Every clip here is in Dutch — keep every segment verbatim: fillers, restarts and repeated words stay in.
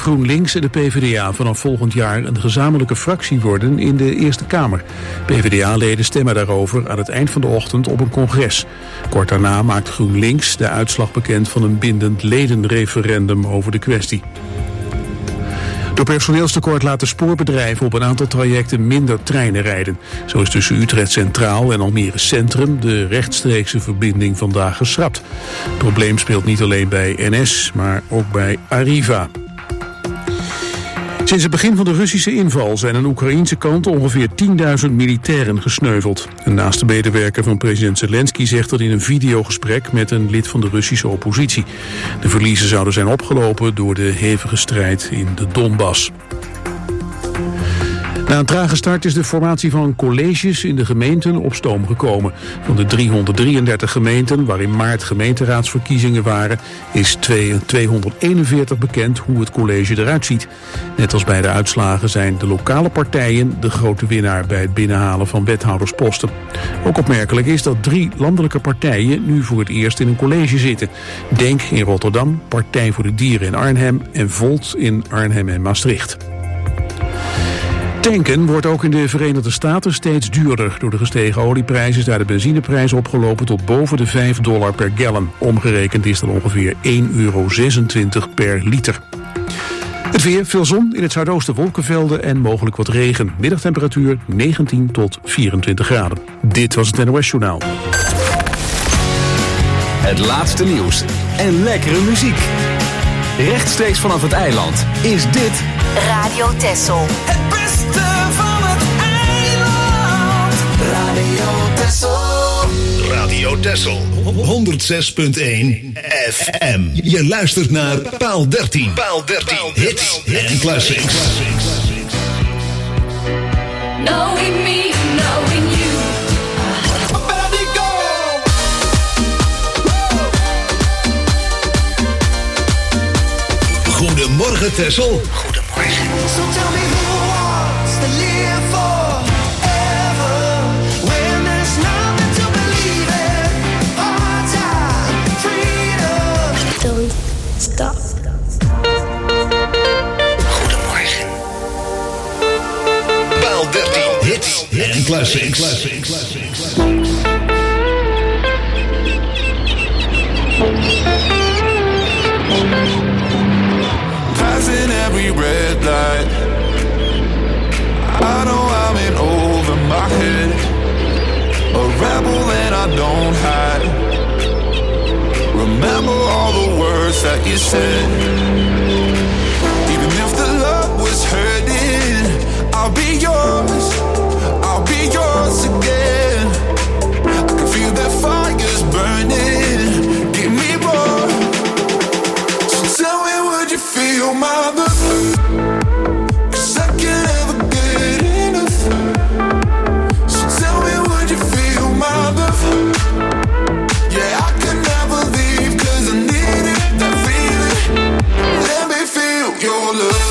GroenLinks en de PvdA vanaf volgend jaar een gezamenlijke fractie worden in de Eerste Kamer. PvdA-leden stemmen daarover aan het eind van de ochtend op een congres. Kort daarna maakt GroenLinks de uitslag bekend van een bindend ledenreferendum over de kwestie. Door personeelstekort laten spoorbedrijven op een aantal trajecten minder treinen rijden. Zo is tussen Utrecht Centraal en Almere Centrum de rechtstreekse verbinding vandaag geschrapt. Het probleem speelt niet alleen bij N S, maar ook bij Arriva. Sinds het begin van de Russische inval zijn aan de Oekraïnse kant ongeveer tienduizend militairen gesneuveld. Een naaste medewerker van president Zelensky zegt dat in een videogesprek met een lid van de Russische oppositie. De verliezen zouden zijn opgelopen door de hevige strijd in de Donbass. Na een trage start is de formatie van colleges in de gemeenten op stoom gekomen. Van de driehonderddrieëndertig gemeenten waar in maart gemeenteraadsverkiezingen waren, is tweehonderdeenenveertig bekend hoe het college eruit ziet. Net als bij de uitslagen zijn de lokale partijen de grote winnaar bij het binnenhalen van wethoudersposten. Ook opmerkelijk is dat drie landelijke partijen nu voor het eerst in een college zitten. Denk in Rotterdam, Partij voor de Dieren in Arnhem en Volt in Arnhem en Maastricht. Tanken wordt ook in de Verenigde Staten steeds duurder. Door de gestegen olieprijs is daar de benzineprijs opgelopen tot boven de vijf dollar per gallon. Omgerekend is dat ongeveer één euro zesentwintig per liter. Het weer, veel zon, in het zuidoosten wolkenvelden en mogelijk wat regen. Middagtemperatuur negentien tot vierentwintig graden. Dit was het N O S Journaal. Het laatste nieuws en lekkere muziek. Rechtstreeks vanaf het eiland is dit Radio Texel. Het beste van het eiland. Radio Texel. Radio Texel. honderdzes punt één F M. Je luistert naar Paal dertien. Paal dertien. Hits en classics. Knowing me, knowing you. Goedemorgen Texel. Goedemorgen. So tell me who wants to live forever when there's nothing to believe in. Hard time, freedom. Don't stop. Goedemorgen. Paal dertien. Hits en classics. classics. Passing every red light, I know I'm in over my head, a rebel and I don't hide. Remember all the words that you said. Even if the love was hurting, I'll be yours, I'll be yours again. I can feel that fire's burning, give me more. So tell me, would you feel my love? 'Cause I can't ever get enough. So tell me, would you feel my love? Yeah, I can never leave 'cause I need it, that feeling. Let me feel your love.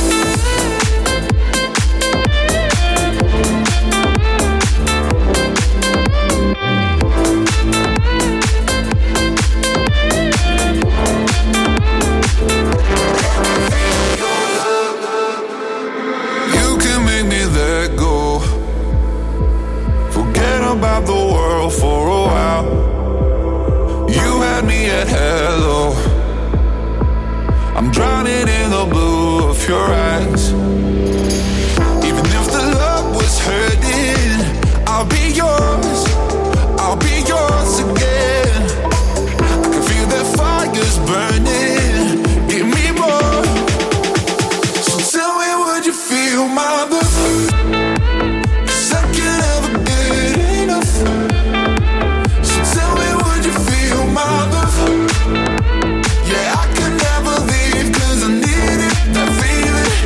About the world for a while. You had me at hello. I'm drowning in the blue of your eyes. Even if the love was hurting, I'll be yours, I'll be yours again. I can feel that fire's burning, give me more. So tell me, would you feel my love? Yeah, I can never leave 'cause I need it, that feeling.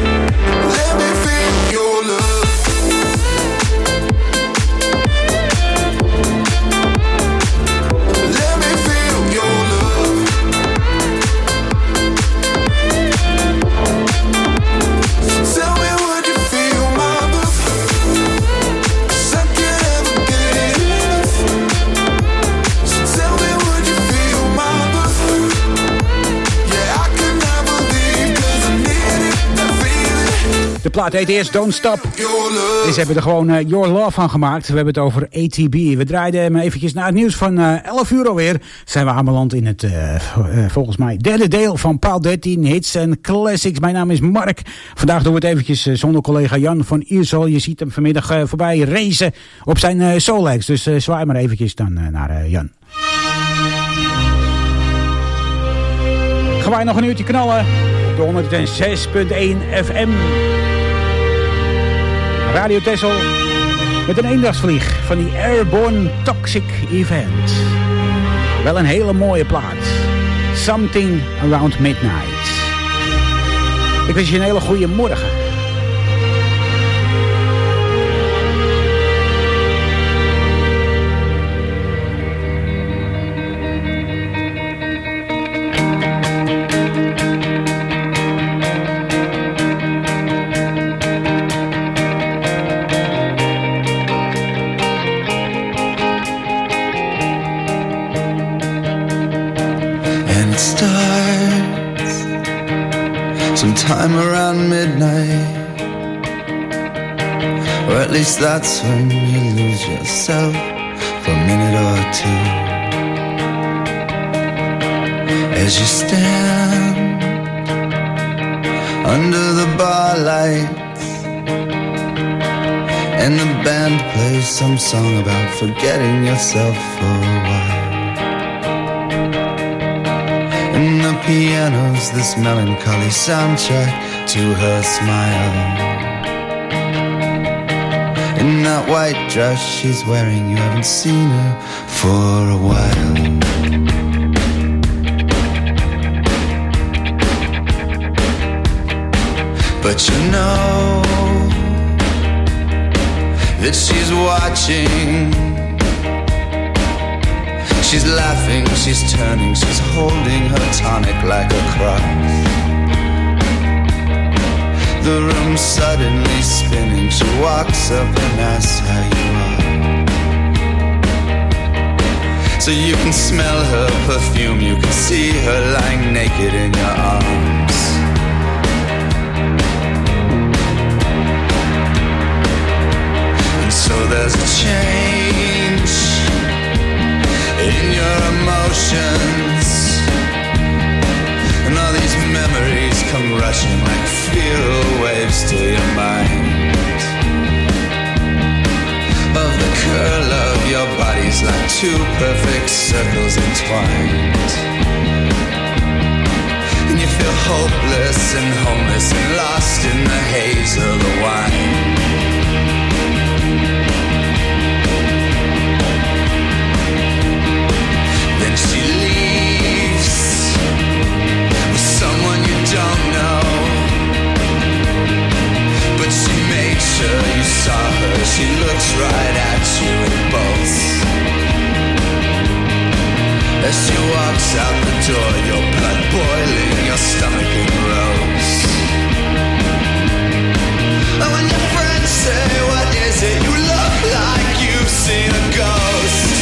De plaat heet eerst Don't Stop. Your love. Dus hebben we er gewoon uh, Your Love van gemaakt. We hebben het over A T B. We draaiden hem eventjes naar het nieuws van uh, elf uur alweer. Zijn we aanbeland in het, uh, uh, volgens mij, derde deel van Paal dertien Hits en Classics. Mijn naam is Mark. Vandaag doen we het eventjes uh, zonder collega Jan van Iersel. Je ziet hem vanmiddag uh, voorbij racen op zijn uh, Solex. Dus uh, zwaai maar eventjes dan uh, naar uh, Jan. Gaan wij nog een uurtje knallen op de honderdzes punt één F M. Radio Texel met een eendagsvlieg van die Airborne Toxic Event. Wel een hele mooie plaat. Something Around Midnight. Ik wens je een hele goede morgen. Sometime around midnight, or at least that's when you lose yourself for a minute or two. As you stand under the bar lights and the band plays some song about forgetting yourself for a while. And the piano's this melancholy soundtrack to her smile. In that white dress she's wearing, you haven't seen her for a while. But you know that she's watching. She's laughing, she's turning, she's holding her tonic like a cross. The room's suddenly spinning, she walks up and asks how you are. So you can smell her perfume, you can see her lying naked in your arms. And so there's a change in your emotions, and all these memories come rushing like feral waves to your mind. Of the curl of your bodies like two perfect circles entwined. And you feel hopeless and homeless and lost in the haze of the wine. She leaves with someone you don't know, but she made sure you saw her. She looks right at you in both. As she walks out the door, your blood boiling, your stomach in rows. And when your friends say, what is it? You look like you've seen a ghost.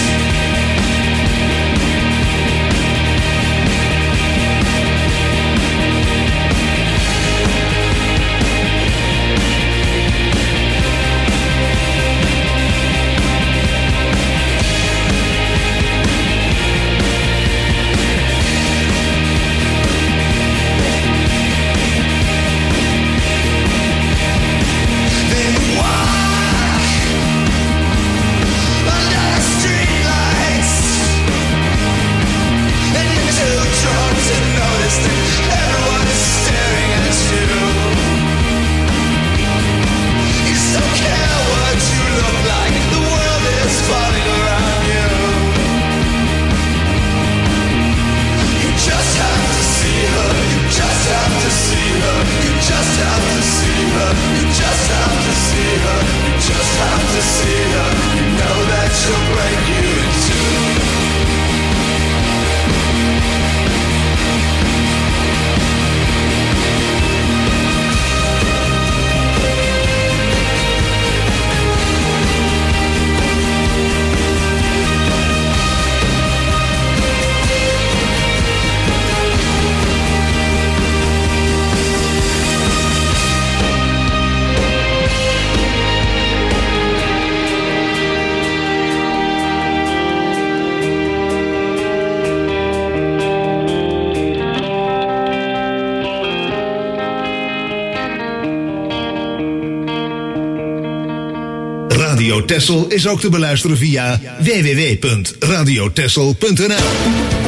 Radio Texel is ook te beluisteren via w w w punt radio texel punt n l.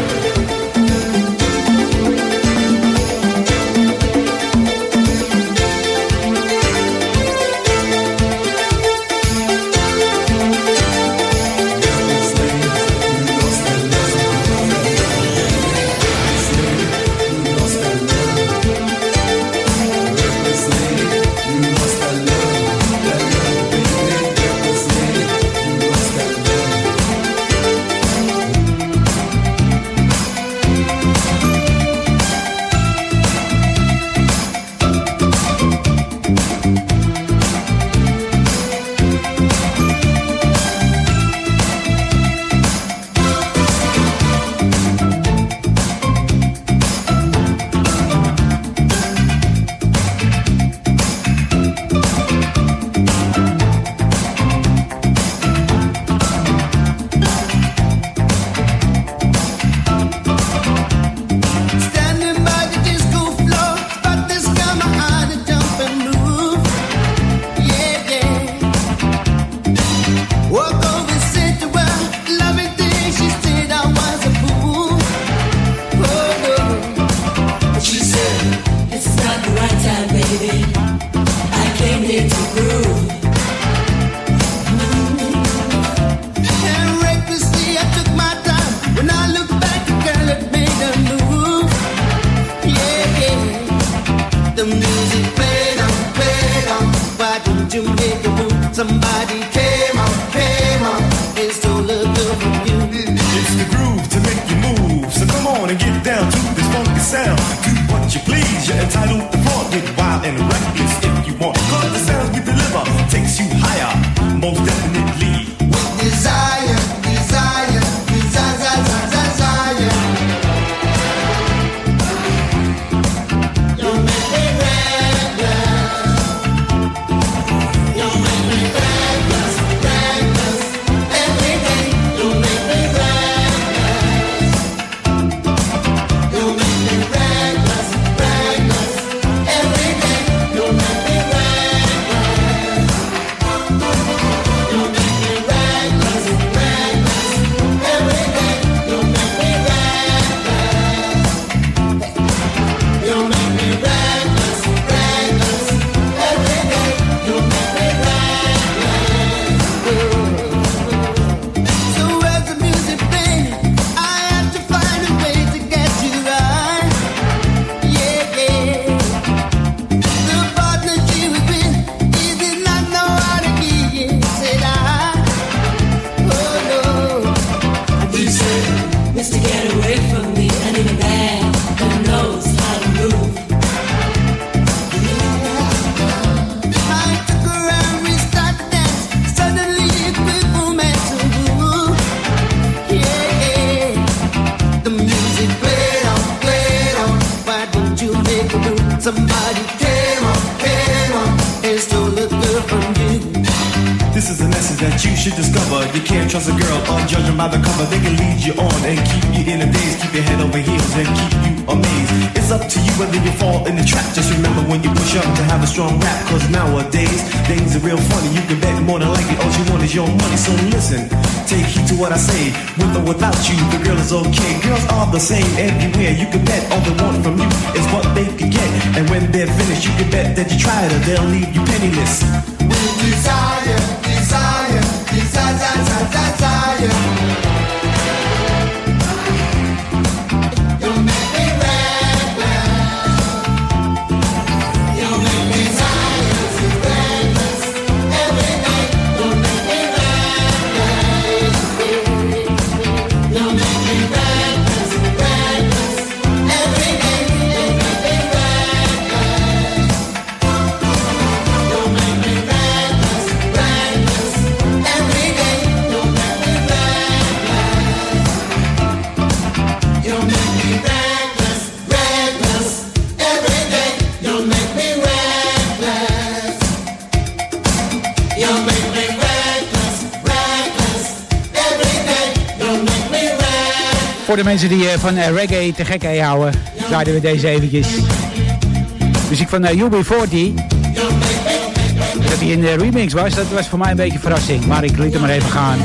What I say, with or without you, the girl is okay. Girls are the same everywhere. You can bet all they want from you is what they can get. And when they're finished, you can bet that you tried her, they'll leave you penniless. With desire, desire, desire, desire, desire. You make me reckless. You make me reckless, reckless. Every day, you make me reckless. You make me reckless, reckless. Every day, you make me reckless. You make me reckless, reckless. Every day, you make me reckless. You make me reckless, reckless. Every day, you make me reckless. You make me reckless, reckless. Every day, you make me reckless. Voor de mensen die eh, van eh, reggae te gek houden, draaien we deze eventjes. Muziek van uh, U B forty. Dat hij in de remix was, dat was voor mij een beetje een verrassing. Maar ik liet hem maar even gaan.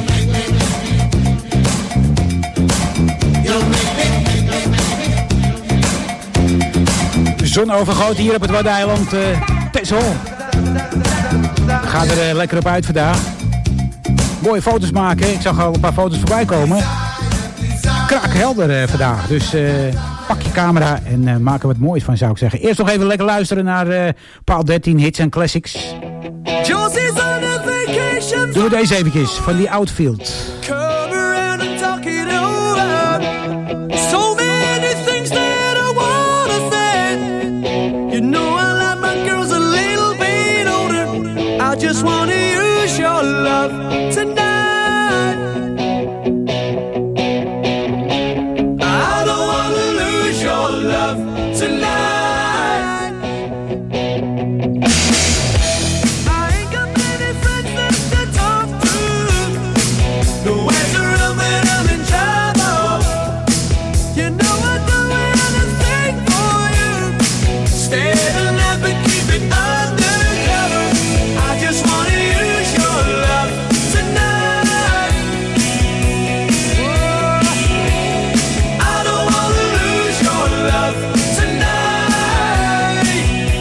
De zon overgoten hier op het Waddeneiland. Uh, Texel. Ga er uh, lekker op uit vandaag. Mooie foto's maken. Ik zag al een paar foto's voorbij komen. Kraakhelder uh, vandaag. Dus uh, pak je camera en uh, maak er wat moois van, zou ik zeggen. Eerst nog even lekker luisteren naar uh, Paal dertien hits en classics. Doen we deze eventjes van die Outfield. I just wanna use your love tonight. I don't wanna lose your love tonight. I ain't got many friends left to talk to. Nowhere to run when I'm in trouble. You know I'd do anything for you. Stay alive and keep it undercover. I just wanna use your love tonight. Whoa. I don't wanna lose your love tonight.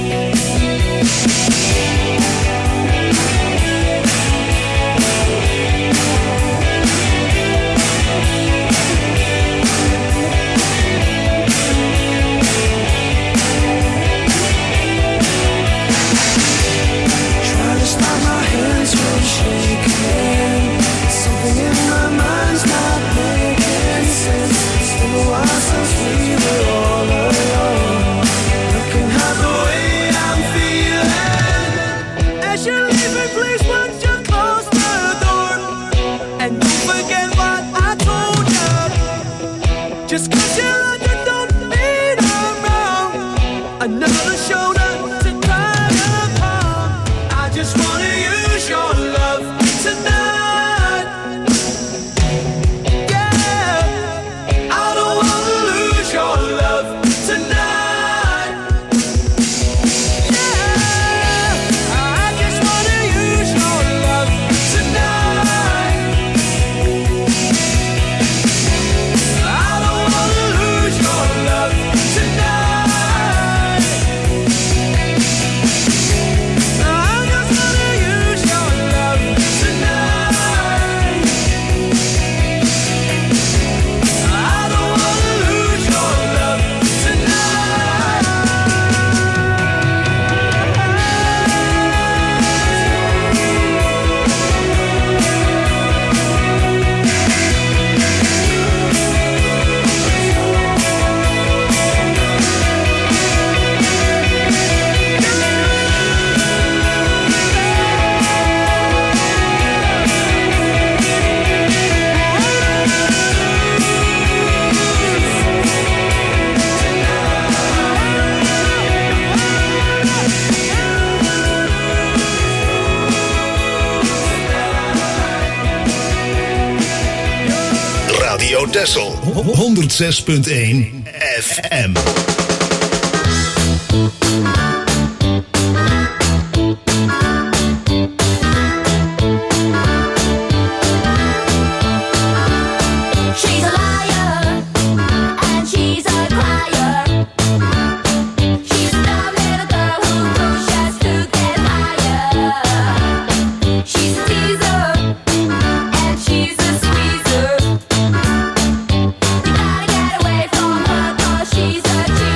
Try to stop my hands from shaking. Something in my mind's not making sense. It's been a while since we were all alone. Looking at the way I'm feeling. As you're leaving, please won't you close the door? And don't forget what I told you. Just 'cause you're on, you don't mean I'm wrong. Another shoulder to cry upon. I just wanna use your love tonight. Yeah, I don't wanna lose your love tonight. Yeah, I just wanna use your love tonight. I don't wanna lose your love tonight. I just wanna use your love tonight. I don't wanna lose your love Radio Texel honderd zes punt één F M. She's a liar, and she's a crier. She's a dumb little girl who pushes to get higher. She's a teaser, and she's a squeezer. You gotta get away from her 'cause she's a cheater.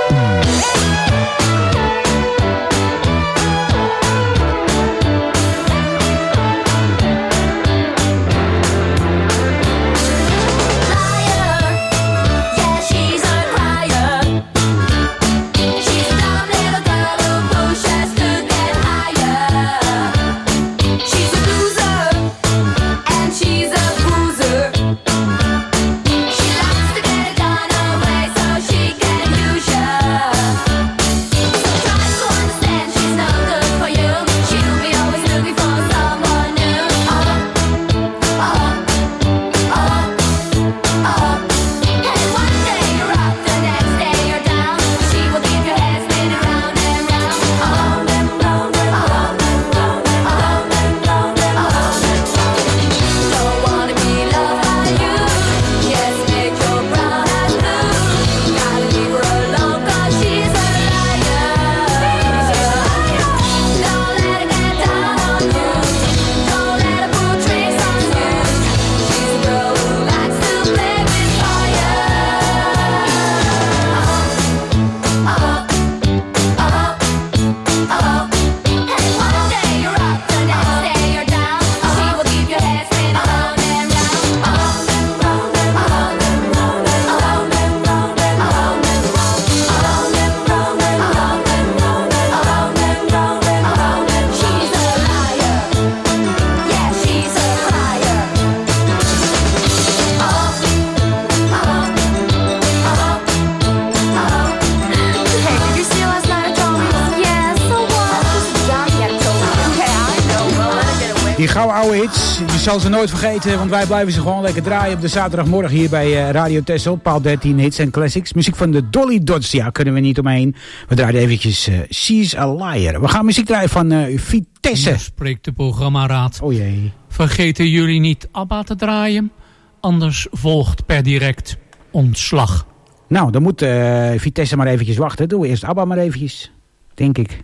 Die gouden oude hits, je zal ze nooit vergeten, want wij blijven ze gewoon lekker draaien op de zaterdagmorgen hier bij uh, Radio Texel. Paal dertien hits en classics. Muziek van de Dolly Dots, ja, kunnen we niet omheen. We draaien eventjes uh, She's a Liar. We gaan muziek draaien van uh, Vitesse. Nu spreekt de programmaraad. Oh jee. Vergeten jullie niet ABBA te draaien? Anders volgt per direct ontslag. Nou, dan moet uh, Vitesse maar eventjes wachten. Doen we eerst ABBA maar eventjes, denk ik.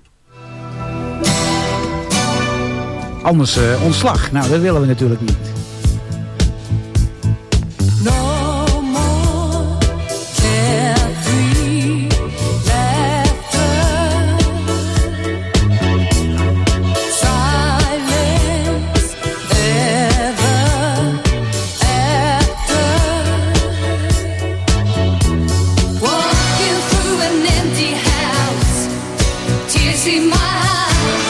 Anders uh, ontslag. Nou, dat willen we natuurlijk niet. No more carefree laughter, silence ever after, walking through an empty house, tears in my eyes.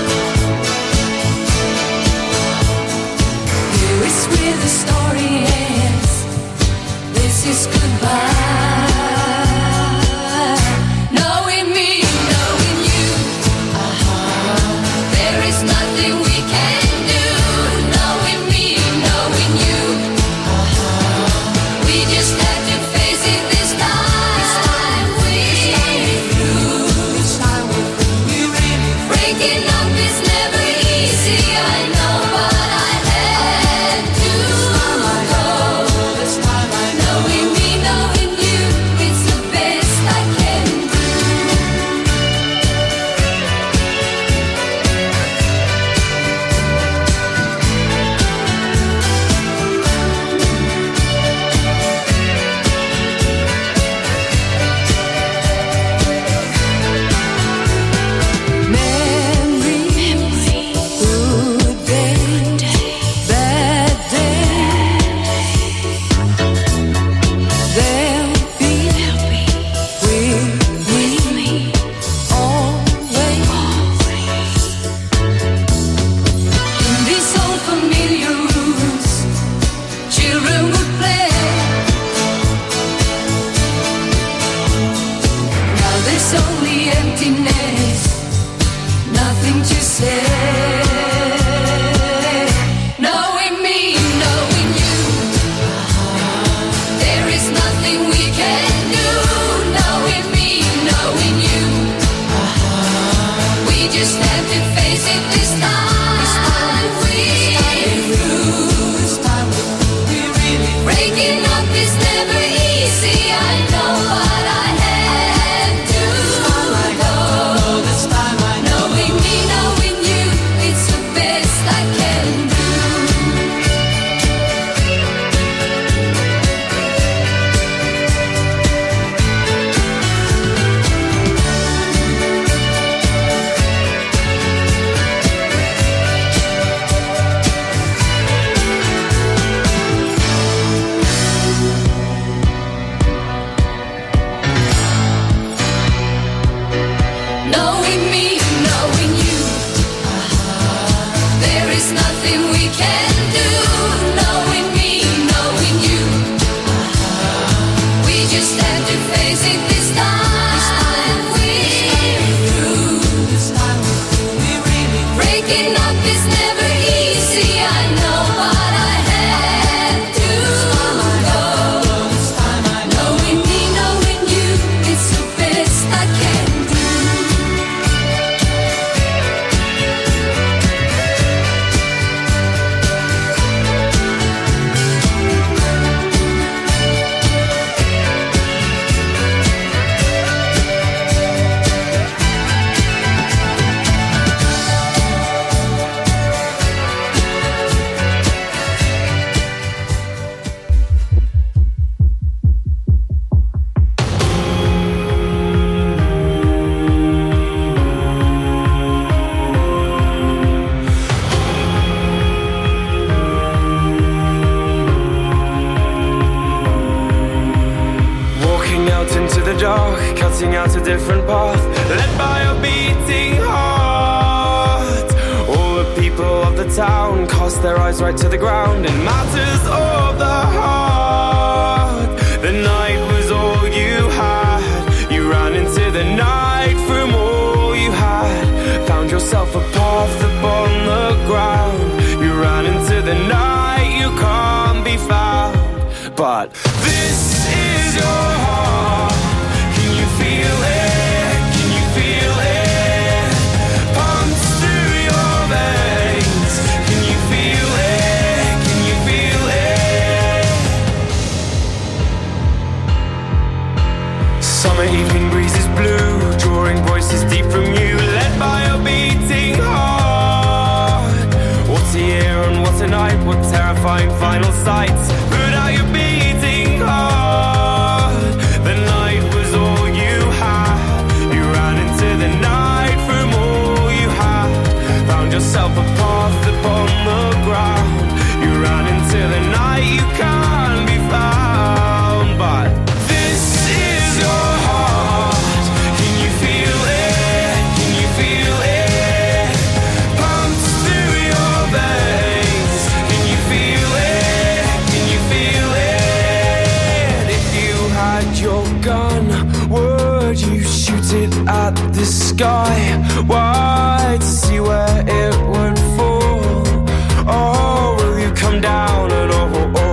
Where the story ends, this is goodbye. Knowing me, knowing you, uh-huh. There is nothing we can do. Knowing me, knowing you, uh-huh. We just have to face it this time. This time we through. This time we really breaking up is never easy. I know, but I had to. Knowing me, knowing you, it's the best I can do. Memories, good day, bad day. They'll be with me always. In these old familiar rooms, children would play. Now there's only emptiness, nothing to say. Knowing me, knowing you, there is nothing we can do. Knowing me, knowing you, uh-huh. We just have to face it this time. This time we through. This time we really breaking up is never easy. I know, but I had to go. This time I know. Knowing me, knowing you, cutting out a different path, led by a beating heart. All the people of the town cast their eyes right to the ground in matters of the heart. The night was all you had. You ran into the night from all you had. Found yourself a path upon the ground. You ran into the night, you can't be found. But this is your heart. Can you feel it? Can you feel it? Pumps through your veins. Can you feel it? Can you feel it? Summer evening breezes blue, drawing voices deep from you, led by a beating heart. What a year and what a night, what terrifying final sights. Put out your beating heart. The night was all you had. You ran into the night from all you had. Found yourself a path upon the ground. You ran into the night, you can't be found. But this is your heart. Can you feel it? Can you feel it? Pumps through your veins. Can you feel it? Can you feel it? If you had your gun, would you shoot it at the sky? Why? To see where it would fall? Or will you come down at all?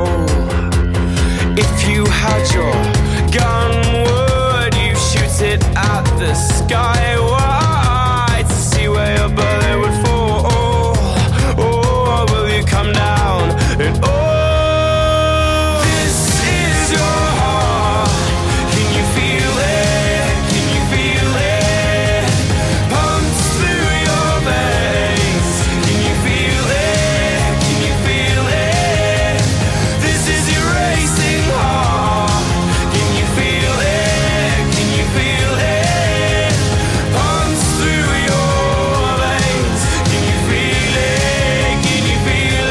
If you had your gun, would you shoot it at the sky? Why? To see where your bullet would fall? Or will you come down at all? This is your heart. Can you feel it? Can you feel it? Pumps through your veins. Can you feel it? Can you feel it? This is your racing heart. Can you feel it? Can you feel it? Pumps through your veins. Can you feel it? Can you feel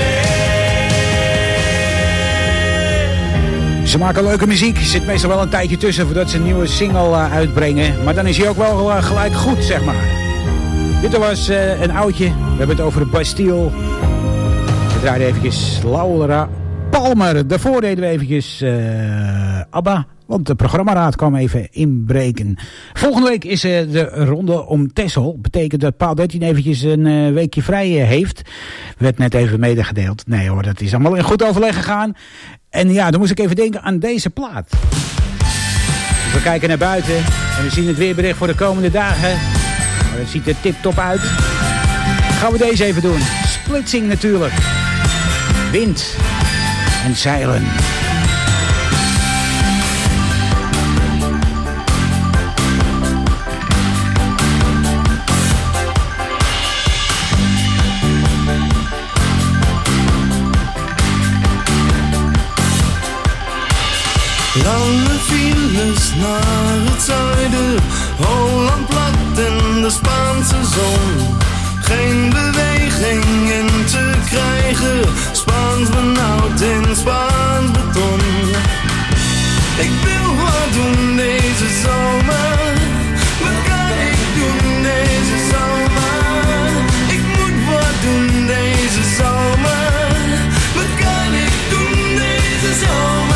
it? Ze maken leuke muziek. Er zit meestal wel een tijdje tussen voordat ze een nieuwe single uh, uitbrengen. Maar dan is hij ook wel uh, gelijk goed, zeg maar. Dit was uh, een oudje. We hebben het over de Bastille. We draaiden eventjes Laura Palmer. Daarvoor deden we eventjes uh, ABBA. Want de programmaraad kwam even inbreken. Volgende week is uh, de ronde om Texel. Betekent dat Paal dertien eventjes een uh, weekje vrij uh, heeft. Werd net even medegedeeld. Nee hoor, dat is allemaal in goed overleg gegaan. En ja, dan moest ik even denken aan deze plaat. Dus we kijken naar buiten. En we zien het weerbericht voor de komende dagen. Maar het ziet er tip-top uit. Gaan we deze even doen. Splitsing natuurlijk. Wind en zeilen. Lange files naar het zuiden, Holland plat en de Spaanse zon. Geen beweging in te krijgen, Spaans benauwd in Spaans beton. Ik wil wat doen deze zomer, wat kan ik doen deze zomer? Ik moet wat doen deze zomer, wat kan ik doen deze zomer?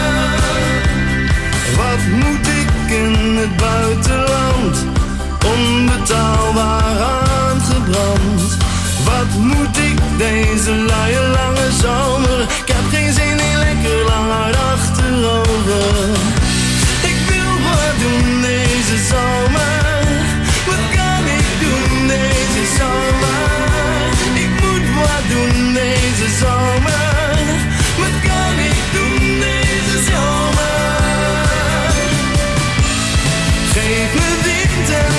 Wat moet ik in het buitenland, onbetaalbaar aangebrand? Wat moet ik deze luie lange zomer? Ik heb geen zin in lekker lang hard achterover. Ik wil wat doen deze zomer, wat kan ik doen deze zomer? Ik moet wat doen deze zomer, wat kan ik doen deze zomer? Geef me wind en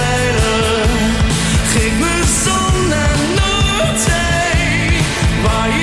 zeilen, geef me zon en Noordzee, waar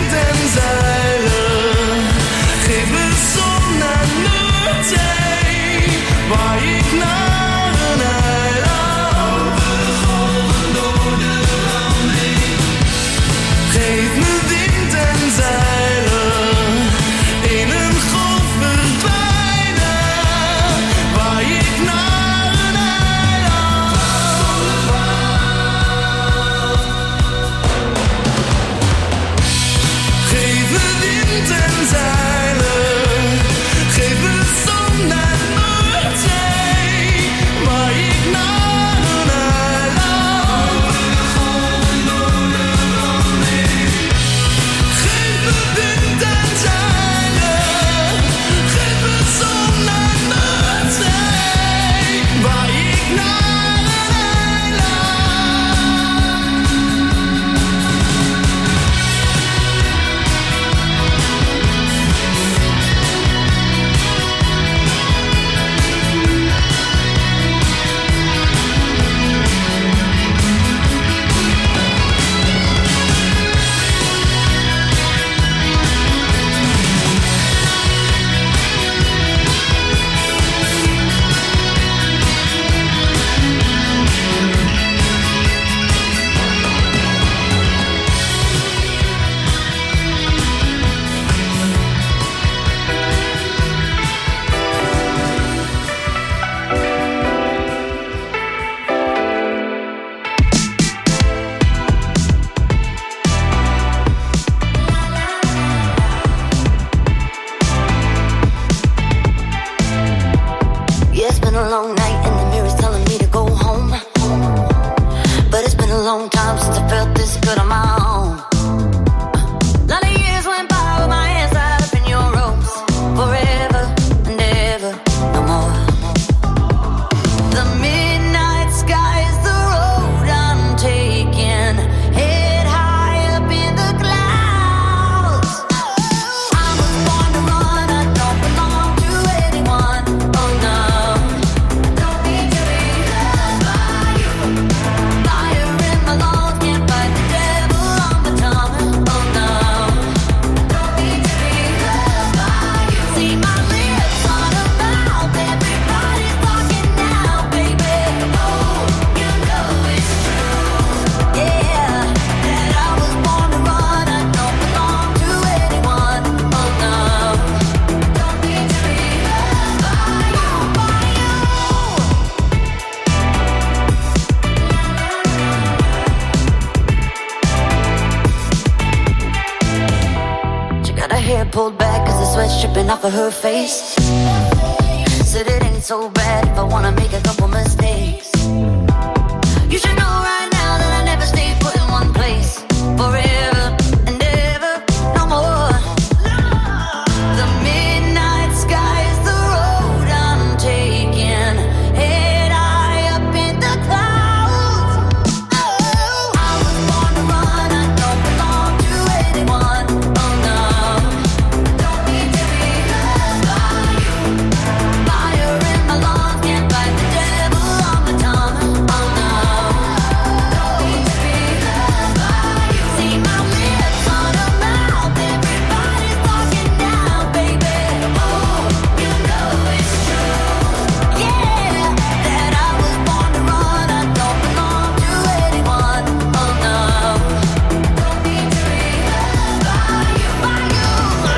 wind en zeilen. Geef me zon en noordzee, waar ik naar een eiland. Over de golven door de brand heen. Geef me wind en zeilen, in een golf verdwijnen, waar ik naar een eiland. Geef me wind en zeilen, geef me zon en noordzee, waar ik naar een eiland. Over de golven door de brand heen. Geef me wind en zeilen, geef me zon en noordzee, waar ik naar een Yeah, it's been a long night and the mirror's telling me to go home. But it's been a long time since I felt this good on my own. Lot of years went by with my hands tied up in your ropes. Forever and ever, no more. The midnight sky is the road I'm taking. Head high up in the clouds. I was born to run, I don't belong to anyone. Oh no. Don't need to be loved by you. Fire in my lungs, can't fight the devil on my tongue. Oh no. Don't need to be loved by you. See my lips on a mouth, everybody's talking now, baby. Oh, you know it's true. Yeah, that I was born to run, I don't belong to anyone. Oh no. Don't need to be loved by you, by you. She got her hair pulled back cause the sweat's dripping off of her face. Said it ain't so bad if I wanna make a couple mistakes. You should know right now that I never stay put in one place. Forever and ever, no more. The midnight sky is the road I'm taking. Head high up in the clouds. Oh, I was born to run, I don't belong to anyone. Oh no. Don't need to be loved by you. Fire in my lungs, can't fight the devil on my tongue. Oh no. Don't need to be loved by you. See my lips on a mouth, everybody's talking now, baby. Oh, you know it's true. Yeah, that I was born to run, I don't belong to anyone. Oh no. Don't need to be loved by you, by you.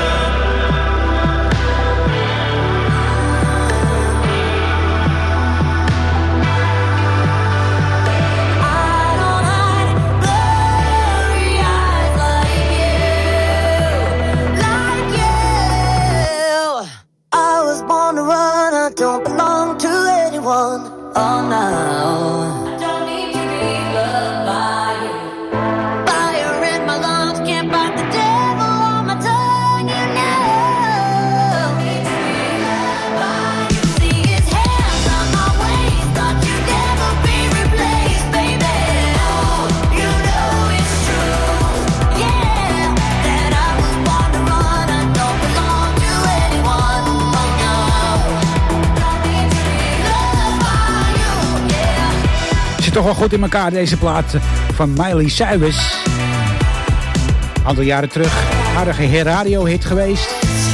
I don't hide blurry eyes like you, like you. I was born to run, I don't belong to anyone. Oh no. I don't need to be loved by you. Fire in my lungs, can't fight the devil on my tongue. You know. Don't need to be loved by you. See his hands on my waist, thought you'd never be replaced, baby. Oh, you know it's true. Yeah, that I was born to run, I don't belong to anyone. Oh no. Don't need to be loved by you. Yeah. Zit toch wel goed in elkaar, deze plaat van Miley Cyrus. Aantal jaren terug. aardige radio-hit geweest.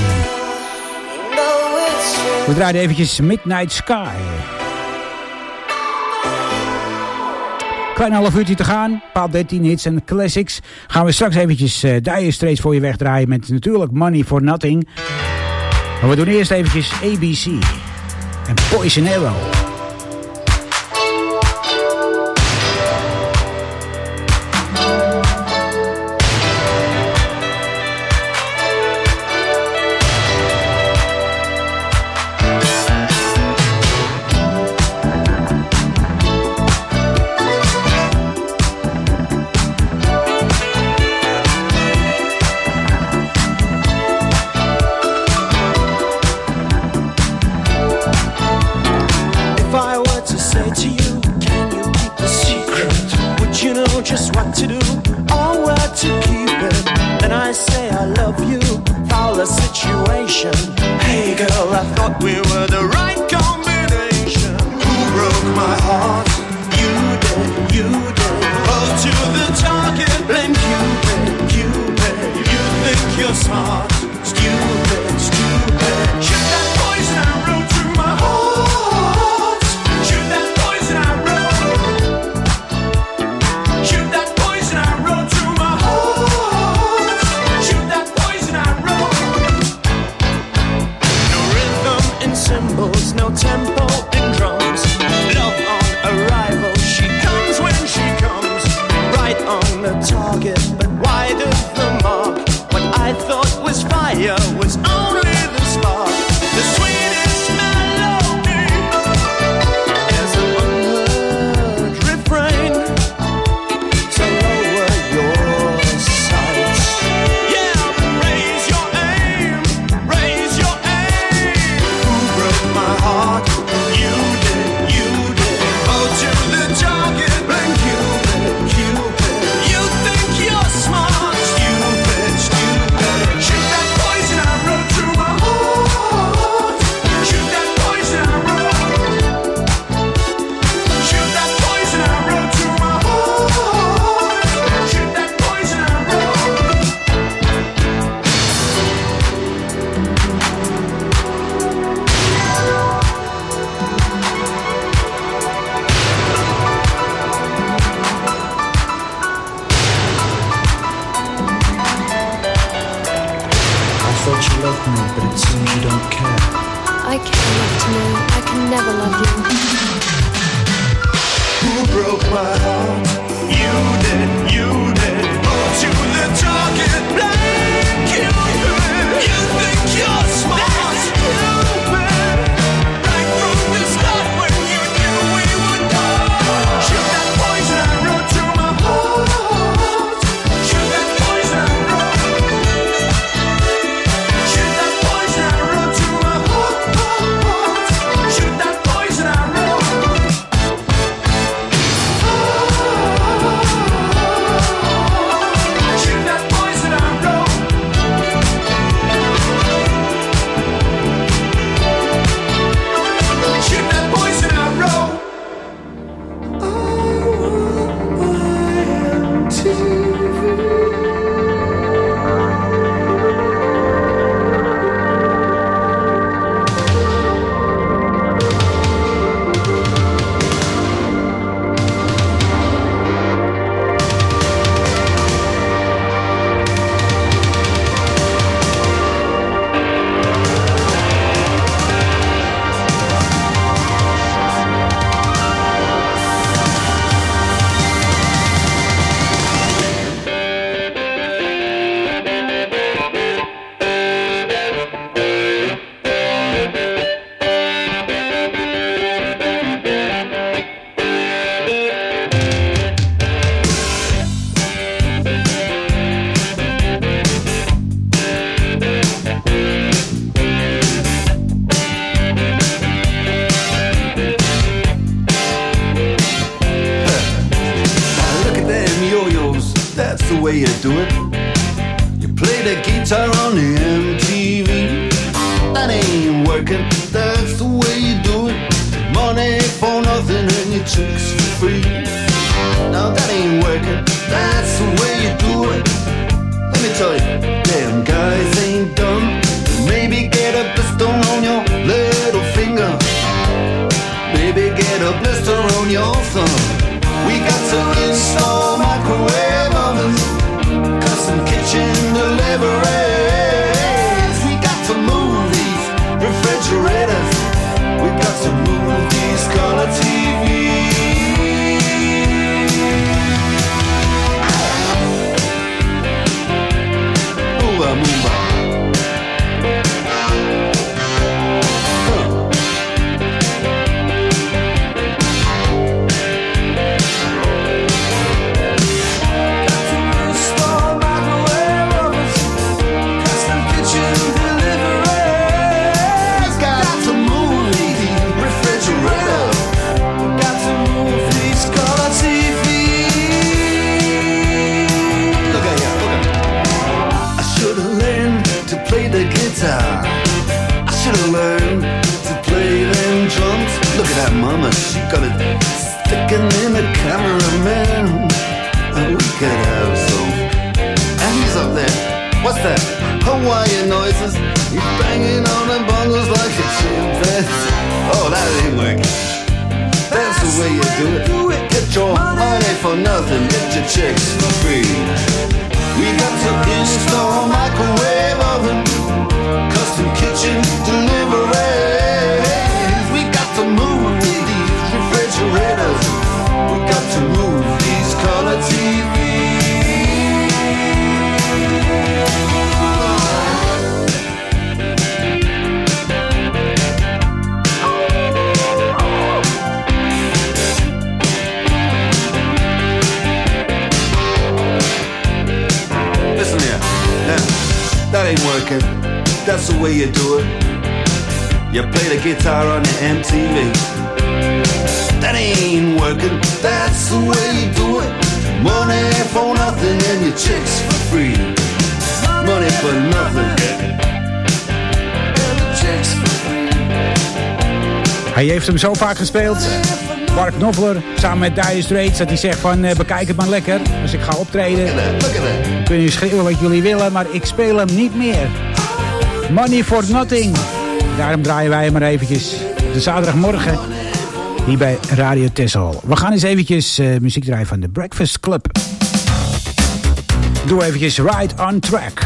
We draaien eventjes Midnight Sky. Klein half uurtje te gaan. Paal dertien hits en classics. Gaan we straks eventjes uh, Dire Straits voor je wegdraaien. Met natuurlijk Money for Nothing. Maar we doen eerst eventjes A B C. En Poison Arrow. Just what to do or where to keep it. Then I say I love you, foul a situation. Hey girl, I thought we were the right combination. Who broke my heart? You did, you did. Hold to the target, blame Cupid, Cupid. You think you're smart, stupid, stupid. Shoot that poison arrow through my heart. Shoot that poison arrow. No tempo in drums. Love on arrival. She comes when she comes. Right on the target, but wide of the mark. What I thought was fire was only the spark. The sweetest melody is an unheard refrain. So lower your sights. Yeah, raise your aim. Raise your aim. Who broke my heart? You did, you did. Oh, to the target, blame Cupid, Cupid. You think you're smart, stupid, stupid. Shoot that poison arrow through my heart. Shoot that poison arrow. Shoot that poison arrow through my heart. Shoot that poison arrow. I thought you loved me, but it seems you don't care. I care enough to know I can never love you. Who broke my heart? You did, you did. Oh, to the target, blame Cupid. You think you're smart, stupid. Right from the start when you knew we would part. Shoot that poison arrow to my heart. Shoot that poison arrow. Shoot that poison arrow to my heart. Shoot that poison arrow. Shoot that poison arrow. Shoot that poison arrow. Look at them yo-yos, that's the way you do it. You play the guitar on the M T V. That ain't working, that's the way you do it. Money for nothing and your chicks for free. Now that ain't working, that's the way you do it. Let me tell you, damn son. We got to install microwave ovens, custom kitchen deliveries. We got to move these refrigerators. We got to move these color T Vs. Moomba, moomba. I should've learned to play them drums. Look at that mama, she got it sticking in the cameraman. And we could have some. And he's up there, what's that? Hawaiian noises. He's banging on the bongos like a chimpanzee. Oh, that ain't working. That's the way you do it. Get your money for nothing, get your chicks for free. We got to install microwave oven, custom kitchen deliveries. We got to move these refrigerators. We got to move these color T Vs. Listen here, now, that ain't working. That's the way you do it. You play the guitar on the M T V. That ain't working. That's the way you do it. Money for nothing and your chicks for free. Money for nothing and your chicks for free. Hij heeft hem zo vaak gespeeld. Mark Knopfler samen met Dire Straits. Dat hij zegt van uh, bekijk het maar lekker. Als ik ga optreden. Kun je schreeuwen wat jullie willen. Maar ik speel hem niet meer. Money for Nothing. Daarom draaien wij hem maar eventjes de zaterdagmorgen hier bij Radio Texel. We gaan eens eventjes uh, muziek draaien van The Breakfast Club. Doe eventjes Right on Track.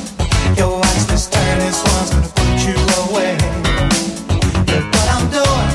Your watch this turn, this one's gonna put you away. Look what I'm doing.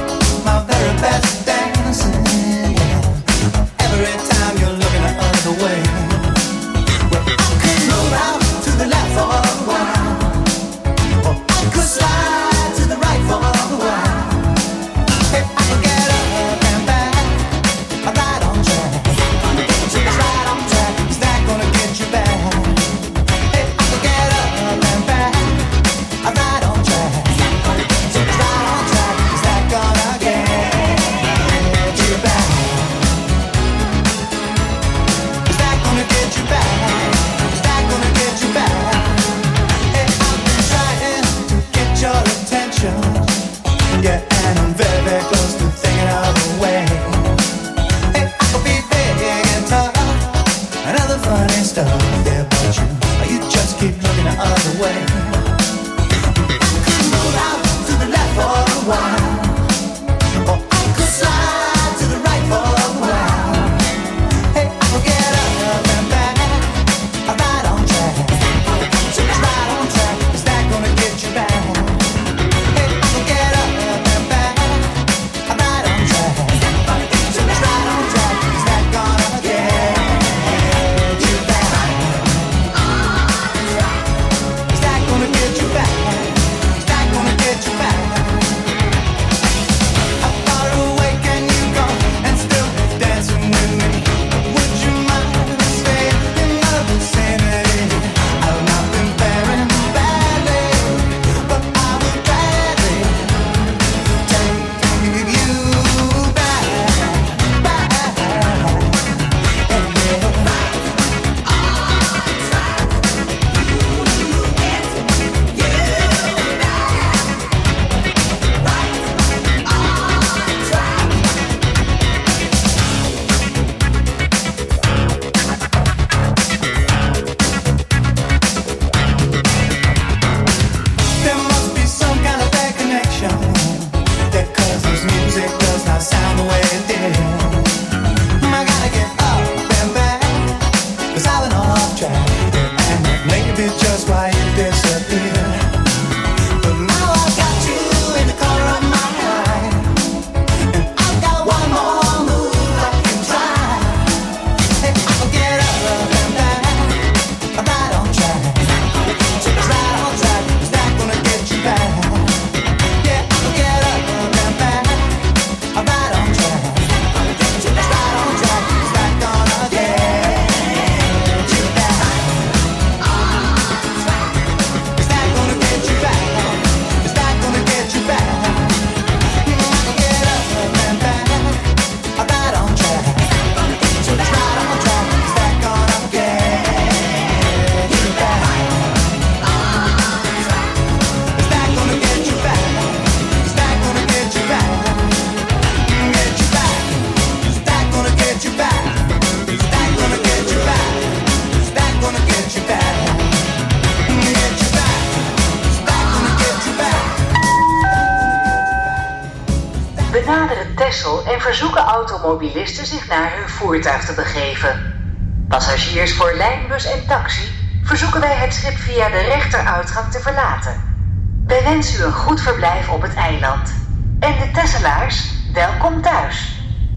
benaderen Texel en verzoeken automobilisten zich naar hun voertuig te begeven. Passagiers voor lijnbus en taxi verzoeken wij het schip via de rechteruitgang te verlaten. Wij wensen u een goed verblijf op het eiland. En de Tesselaars, welkom thuis.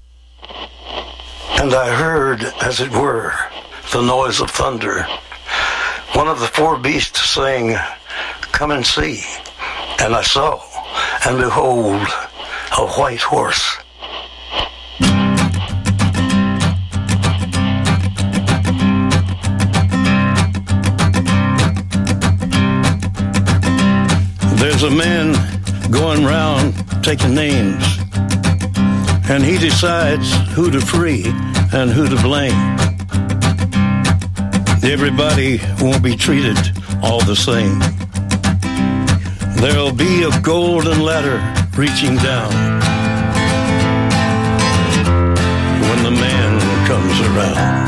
And I heard, as it were, the noise of thunder. One of the four beasts saying, "Come and see." And I saw, and behold, a white horse. There's a man going round taking names, and he decides who to free and who to blame. Everybody won't be treated all the same. There'll be a golden ladder reaching down when the man comes around.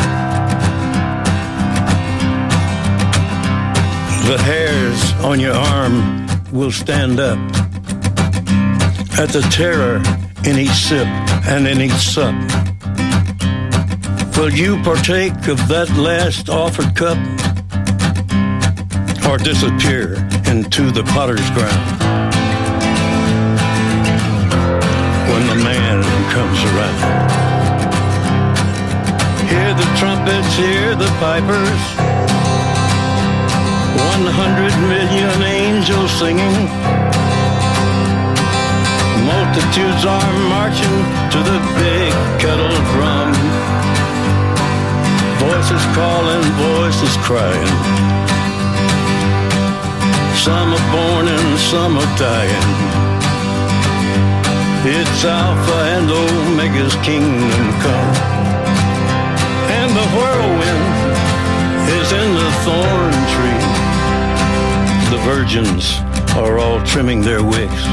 The hairs on your arm will stand up at the terror in each sip and in each sup. Will you partake of that last offered cup, or disappear into the potter's ground when the man comes around? Hear the trumpets, hear the pipers, one hundred million angels singing. Multitudes are marching to the big kettle drum. Voices calling, voices crying. Some are born and some are dying. It's Alpha and Omega's kingdom come. And the whirlwind is in the thorn tree. The virgins are all trimming their wicks.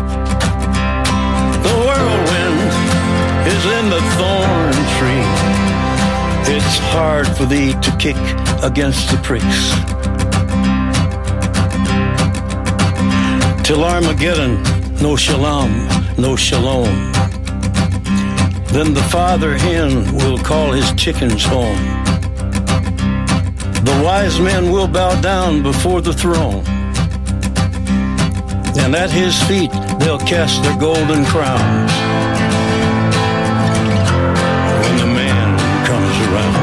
The whirlwind is in the thorn tree. It's hard for thee to kick against the pricks. Till Armageddon, no shalom, no shalom. Then the father hen will call his chickens home. The wise men will bow down before the throne, and at his feet they'll cast their golden crowns when the man comes around.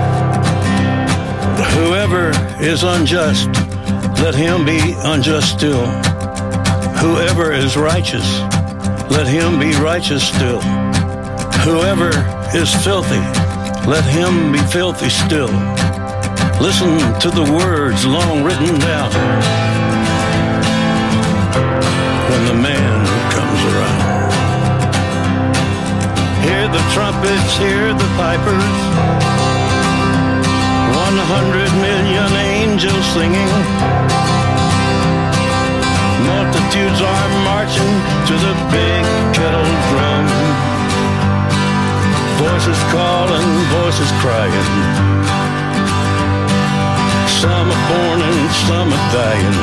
Whoever is unjust, let him be unjust still. Whoever is righteous, let him be righteous still. Whoever is filthy, let him be filthy still. Listen to the words long written down when the man comes around. Hear the trumpets, hear the pipers, one hundred million angels singing. Multitudes are marching to the big kettle drum. Voices calling, voices crying. Some are born and some are dying.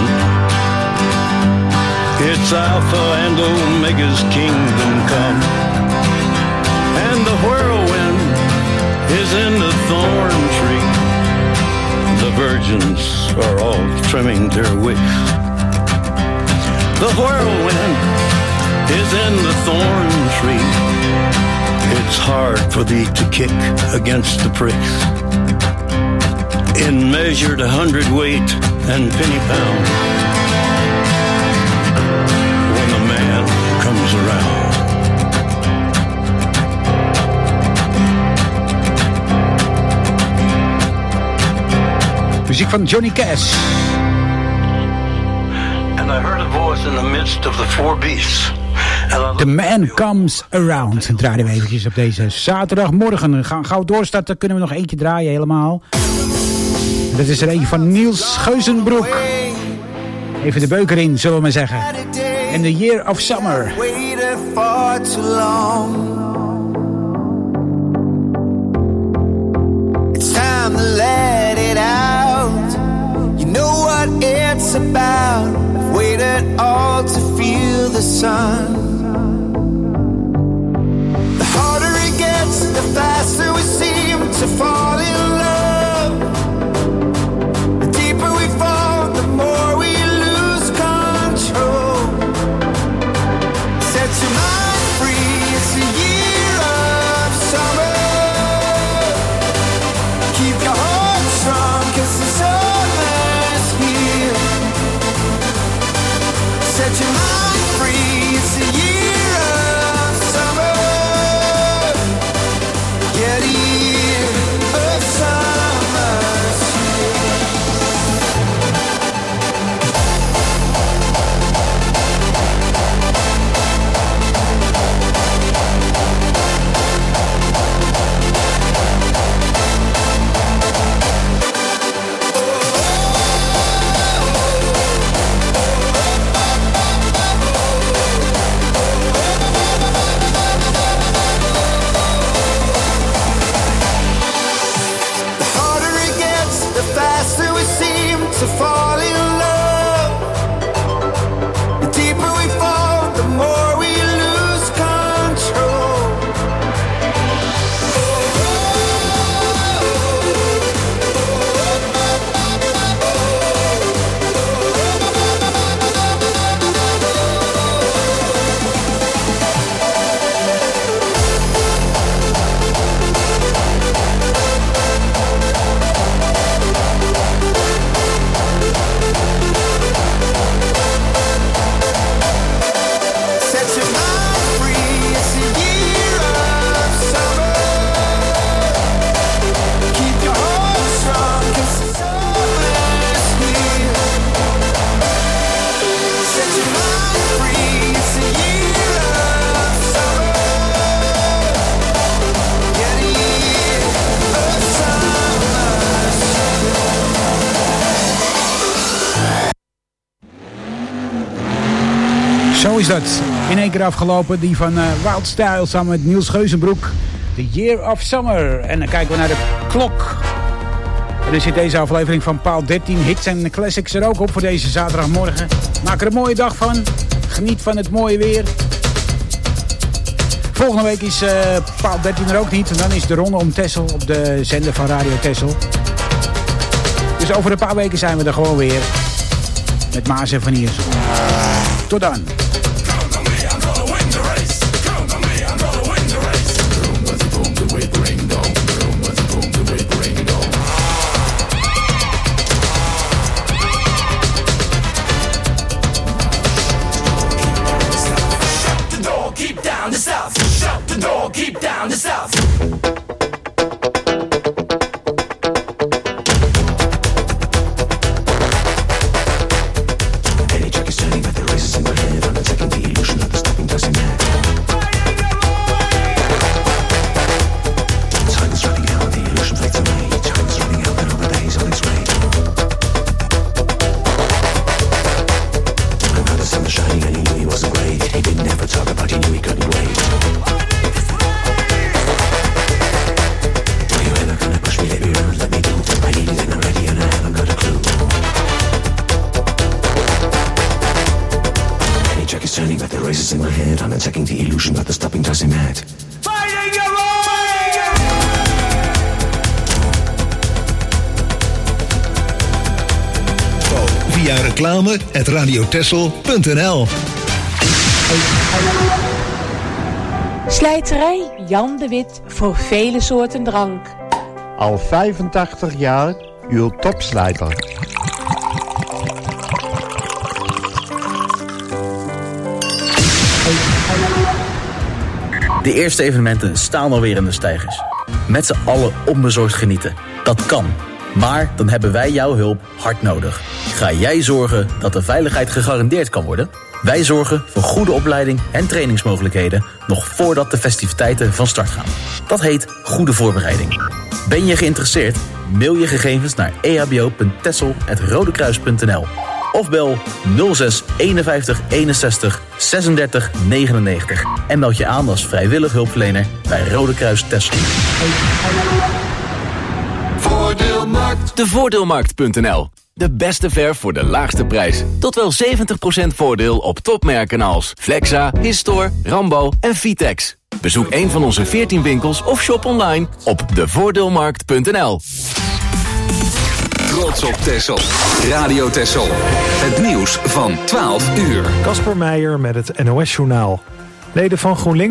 It's Alpha and Omega's kingdom come. And the whirlwind is in the thorn tree. The virgins are all trimming their wicks. The whirlwind is in the thorn tree. It's hard for thee to kick against the pricks. In measured hundredweight and penny pound, when the man comes around. Muziek van Johnny Cash. And I heard a voice in the midst of the four beasts. The Man Comes Around. Draaien we eventjes op deze zaterdagmorgen. We gaan gauw doorstarten. Kunnen we nog eentje draaien helemaal. Dat is er eentje van Niels Geuzenbroek. Even de beuker in, zullen we maar zeggen. In the Year of Summer. Waited for too long. It's time to let it out. You know what it's about. I've waited all to feel the sun. is dat. In één keer afgelopen. Die van uh, Wild Style samen met Niels Geuzenbroek. The Year of Summer. En dan kijken we naar de klok. En er zit deze aflevering van Paal dertien Hits en Classics er ook op voor deze zaterdagmorgen. Maak er een mooie dag van. Geniet van het mooie weer. Volgende week is uh, Paal dertien er ook niet. En dan is de ronde om Texel op de zender van Radio Texel. Dus over een paar weken zijn we er gewoon weer. Met Maas en Van Iersel. Tot dan. Keep down the south. Shut the door, keep down the south. Any track is turning, but the race is in my head. I'm attacking the illusion of the stopping doesn't matter. Time is running out, the illusion fades away. Time is running out, and all the days on its way. And now the sun was shining, and he knew he wasn't great. He didn't ever talk about, he knew he couldn't wait. Turning, but the race is in my head. I'm attacking the illusion, but the stopping doesn't matter. Fighting your Via reclame at radiotessel punt n l. Slijterij Jan de Wit voor vele soorten drank. Al vijfentachtig jaar uw topslijter. De eerste evenementen staan alweer in de steigers. Met z'n allen onbezorgd genieten. Dat kan. Maar dan hebben wij jouw hulp hard nodig. Ga jij zorgen dat de veiligheid gegarandeerd kan worden? Wij zorgen voor goede opleiding en trainingsmogelijkheden nog voordat de festiviteiten van start gaan. Dat heet goede voorbereiding. Ben je geïnteresseerd? Mail je gegevens naar e h b o punt tessel apenstaartje rodekruis punt n l of bel nul zes eenenvijftig eenenzestig zesendertig negenennegentig en meld je aan als vrijwillig hulpverlener bij Rode Kruis Texel. Voordeelmarkt. De voordeelmarkt punt n l. De beste verf voor de laagste prijs. Tot wel zeventig procent voordeel op topmerken als Flexa, Histor, Rambo en Vitex. Bezoek een van onze veertien winkels of shop online op de voordeelmarkt punt n l. Trots op Texel. Radio Texel. Het nieuws van twaalf uur. Kasper Meijer met het N O S-journaal. Leden van GroenLinks